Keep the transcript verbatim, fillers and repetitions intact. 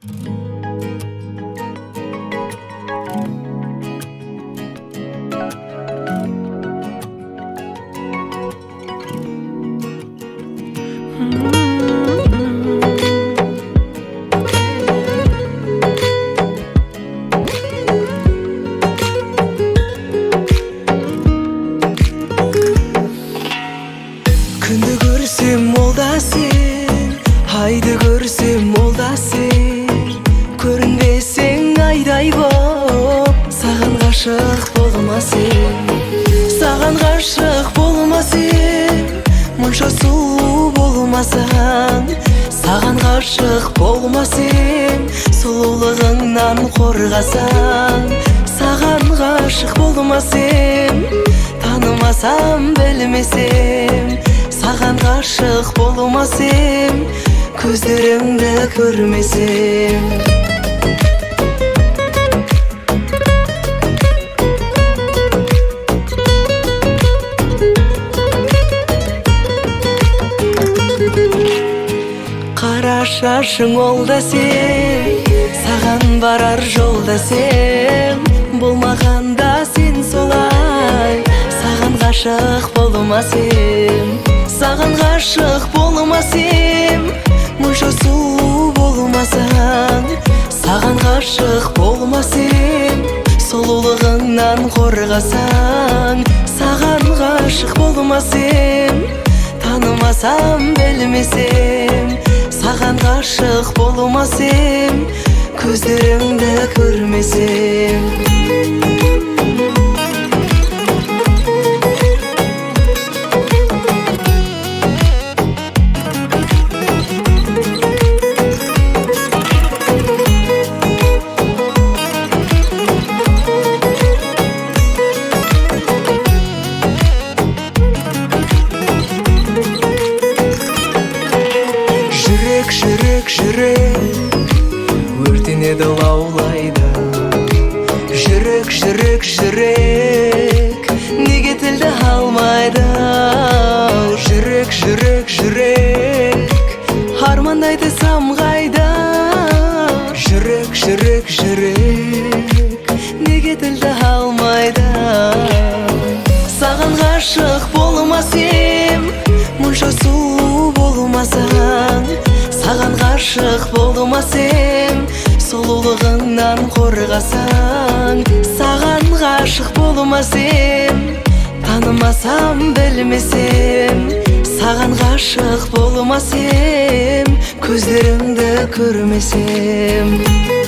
Күнді көрсем ол да сен, айды көрсем ол да сен. Көрінбесең айдай боп, саған ғашық болмас ем. Саған ғашық болмас ем, мұнша сұлу болмасаң. Саған ғашық болмас ем, сұлулығыңнан қорғасаң. Саған ғашық болмас ем, танымасам білмесем. Саған ғашық болмас ем, көздеріңді көрмесем. Қара шашың ол да сен, саған барар жол да сен. Болмағанда сен солай, саған ғашық болмас ем. Саған ғашық болмас ем, мұнша сұлу болмасаң. Саған ғашық болмас ем, сұлулығыңнан қорғасаң. Саған ғашық болмас ем, танымасам білмесем. Саған ғашық болмас ем, көздеріңді көрмесем. Жүрек, жүрек, жүрек өртенеді лаулайды. Жүрек, жүрек, жүрек неге тілді алмайды. Жүрек, жүрек, жүрек армандайды самғайды. Жүрек, жүрек, жүрек неге тілді алмайды. Саған ғашық болмас ем, мұнша сұлу болмасаң. Саған ғашық болмас ем, сұлулығыңнан қорғасаң. Саған ғашық болмас ем, танымасам білмесем. Саған ғашық болмас ем, көздеріңді көрмесем.